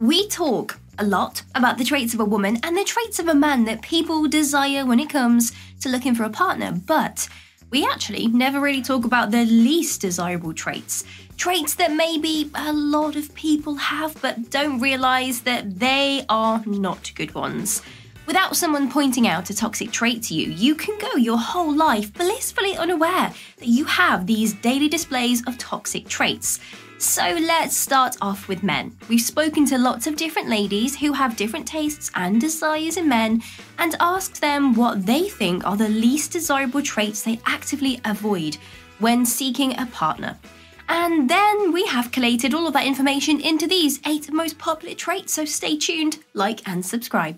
We talk a lot about the traits of a woman and the traits of a man that people desire when it comes to looking for a partner, but we actually never really talk about the least desirable traits. Traits that maybe a lot of people have but don't realise that they are not good ones. Without someone pointing out a toxic trait to you, you can go your whole life blissfully unaware that you have these daily displays of toxic traits. So let's start off with men. We've spoken to lots of different ladies who have different tastes and desires in men and asked them what they think are the least desirable traits they actively avoid when seeking a partner. And then we have collated all of that information into these 8 most popular traits, so stay tuned, like and subscribe.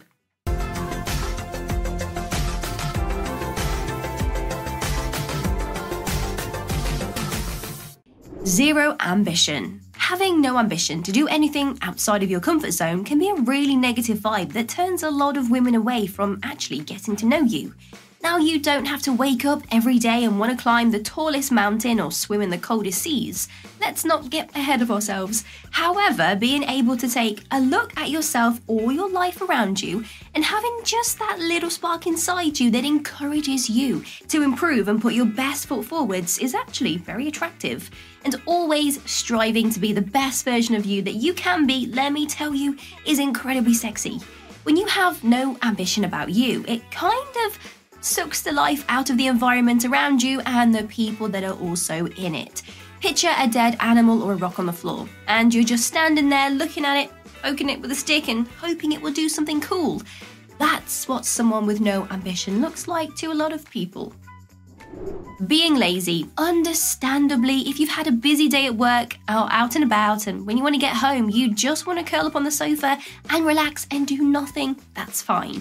0 ambition. Having no ambition to do anything outside of your comfort zone can be a really negative vibe that turns a lot of women away from actually getting to know you. Now, you don't have to wake up every day and want to climb the tallest mountain or swim in the coldest seas. Let's not get ahead of ourselves. However, being able to take a look at yourself or your life around you and having just that little spark inside you that encourages you to improve and put your best foot forwards is actually very attractive. And always striving to be the best version of you that you can be, let me tell you, is incredibly sexy. When you have no ambition about you, it kind of sucks the life out of the environment around you and the people that are also in it. Picture a dead animal or a rock on the floor, and you're just standing there looking at it, poking it with a stick and hoping it will do something cool. That's what someone with no ambition looks like to a lot of people. Being lazy. Understandably, if you've had a busy day at work or out and about, and when you want to get home, you just want to curl up on the sofa and relax and do nothing, that's fine.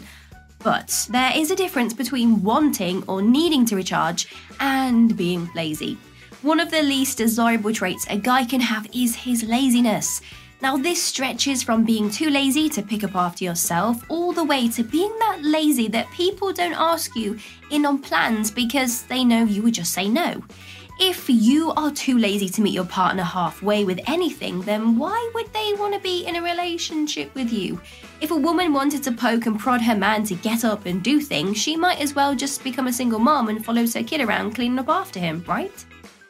But there is a difference between wanting or needing to recharge and being lazy. One of the least desirable traits a guy can have is his laziness. Now, this stretches from being too lazy to pick up after yourself all the way to being that lazy that people don't ask you in on plans because they know you would just say no. If you are too lazy to meet your partner halfway with anything, then why would they want to be in a relationship with you? If a woman wanted to poke and prod her man to get up and do things, she might as well just become a single mom and follows her kid around cleaning up after him, right?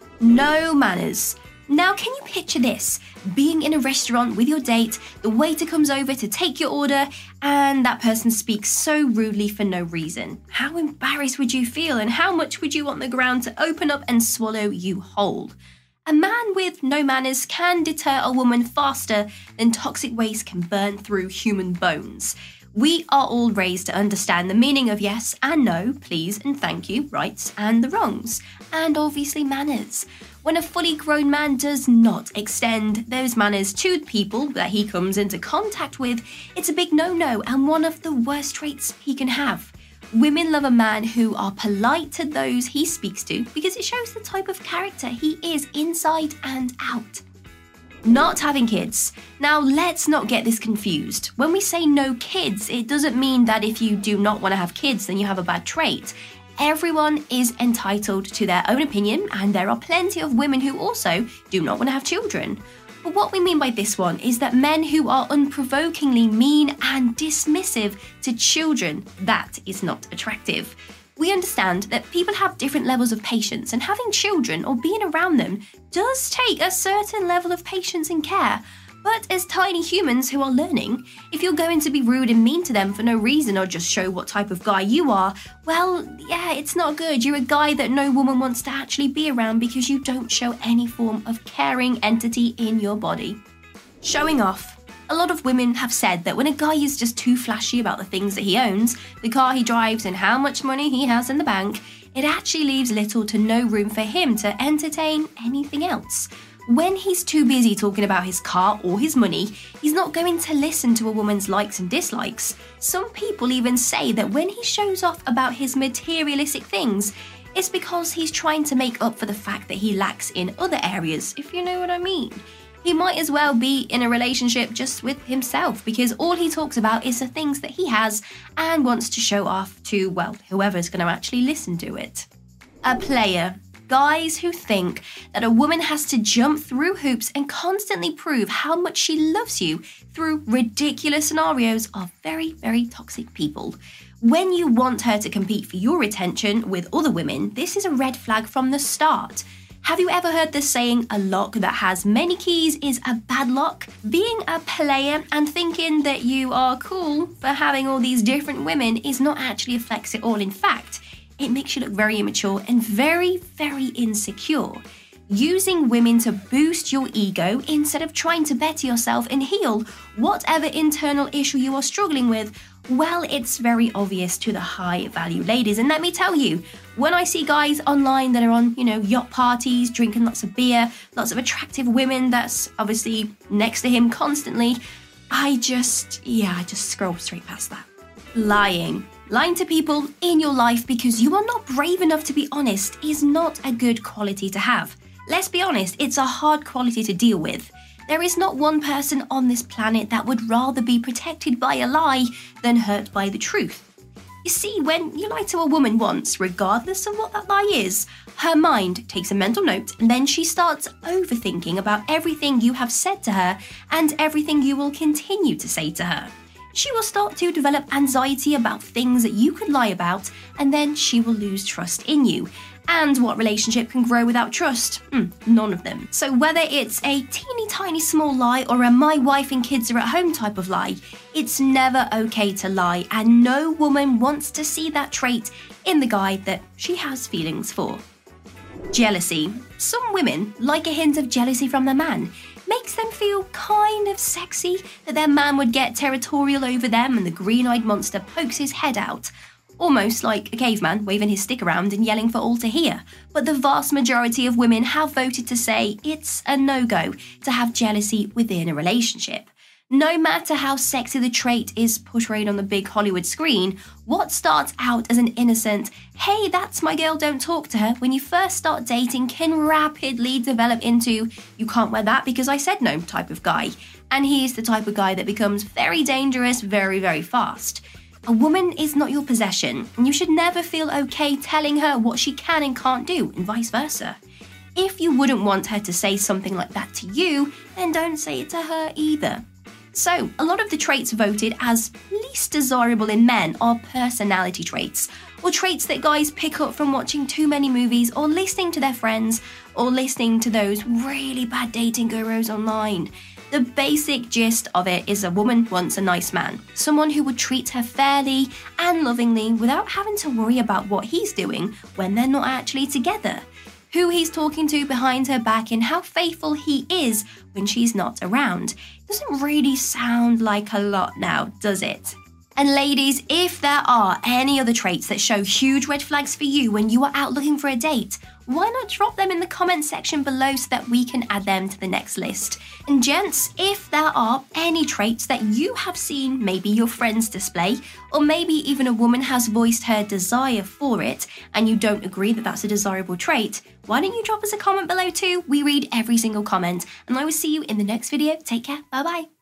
No manners. Now, can you picture this? Being in a restaurant with your date, the waiter comes over to take your order, and that person speaks so rudely for no reason. How embarrassed would you feel, and how much would you want the ground to open up and swallow you whole? A man with no manners can deter a woman faster than toxic waste can burn through human bones. We are all raised to understand the meaning of yes and no, please and thank you, rights and the wrongs, and obviously manners. When a fully grown man does not extend those manners to people that he comes into contact with, it's a big no-no and one of the worst traits he can have. Women love a man who are polite to those he speaks to because it shows the type of character he is inside and out. Not having kids. Now, let's not get this confused. When we say no kids, it doesn't mean that if you do not want to have kids, then you have a bad trait. Everyone is entitled to their own opinion, and there are plenty of women who also do not want to have children. But what we mean by this one is that men who are unprovokingly mean and dismissive to children, that is not attractive. We understand that people have different levels of patience, and having children or being around them does take a certain level of patience and care. But as tiny humans who are learning, if you're going to be rude and mean to them for no reason or just show what type of guy you are, well, yeah, it's not good. You're a guy that no woman wants to actually be around because you don't show any form of caring entity in your body. Showing off. A lot of women have said that when a guy is just too flashy about the things that he owns, the car he drives and how much money he has in the bank, it actually leaves little to no room for him to entertain anything else. When he's too busy talking about his car or his money, he's not going to listen to a woman's likes and dislikes. Some people even say that when he shows off about his materialistic things, it's because he's trying to make up for the fact that he lacks in other areas, if you know what I mean. He might as well be in a relationship just with himself because all he talks about is the things that he has and wants to show off to, well, whoever's going to actually listen to it. A player. Guys who think that a woman has to jump through hoops and constantly prove how much she loves you through ridiculous scenarios are very, very toxic people. When you want her to compete for your attention with other women, this is a red flag from the start. Have you ever heard the saying, a lock that has many keys is a bad lock? Being a player and thinking that you are cool for having all these different women is not actually a flex at all. In fact, it makes you look very immature and very, very insecure. Using women to boost your ego instead of trying to better yourself and heal whatever internal issue you are struggling with, well, it's very obvious to the high-value ladies. And let me tell you, when I see guys online that are on, yacht parties, drinking lots of beer, lots of attractive women that's obviously next to him constantly, I just scroll straight past that. Lying to people in your life because you are not brave enough to be honest is not a good quality to have. Let's be honest, it's a hard quality to deal with. There is not one person on this planet that would rather be protected by a lie than hurt by the truth. You see, when you lie to a woman once, regardless of what that lie is, her mind takes a mental note and then she starts overthinking about everything you have said to her and everything you will continue to say to her. She will start to develop anxiety about things that you could lie about, and then she will lose trust in you. And what relationship can grow without trust? None of them. So whether it's a teeny tiny small lie or a my wife and kids are at home type of lie, it's never okay to lie, and no woman wants to see that trait in the guy that she has feelings for. Jealousy. Some women like a hint of jealousy from their man. Makes them feel kind of sexy that their man would get territorial over them and the green-eyed monster pokes his head out. Almost like a caveman waving his stick around and yelling for all to hear. But the vast majority of women have voted to say it's a no-go to have jealousy within a relationship. No matter how sexy the trait is portrayed on the big Hollywood screen, what starts out as an innocent, hey, that's my girl, don't talk to her, when you first start dating can rapidly develop into, you can't wear that because I said no type of guy. And he's the type of guy that becomes very dangerous very, very fast. A woman is not your possession, and you should never feel okay telling her what she can and can't do, and vice versa. If you wouldn't want her to say something like that to you, then don't say it to her either. So, a lot of the traits voted as least desirable in men are personality traits, or traits that guys pick up from watching too many movies or listening to their friends or listening to those really bad dating gurus online. The basic gist of it is a woman wants a nice man, someone who would treat her fairly and lovingly without having to worry about what he's doing when they're not actually together, who he's talking to behind her back and how faithful he is when she's not around. Doesn't really sound like a lot now, does it? And ladies, if there are any other traits that show huge red flags for you when you are out looking for a date, why not drop them in the comment section below so that we can add them to the next list? And gents, if there are any traits that you have seen maybe your friends display, or maybe even a woman has voiced her desire for it, and you don't agree that that's a desirable trait, why don't you drop us a comment below too? We read every single comment, and I will see you in the next video. Take care, bye bye.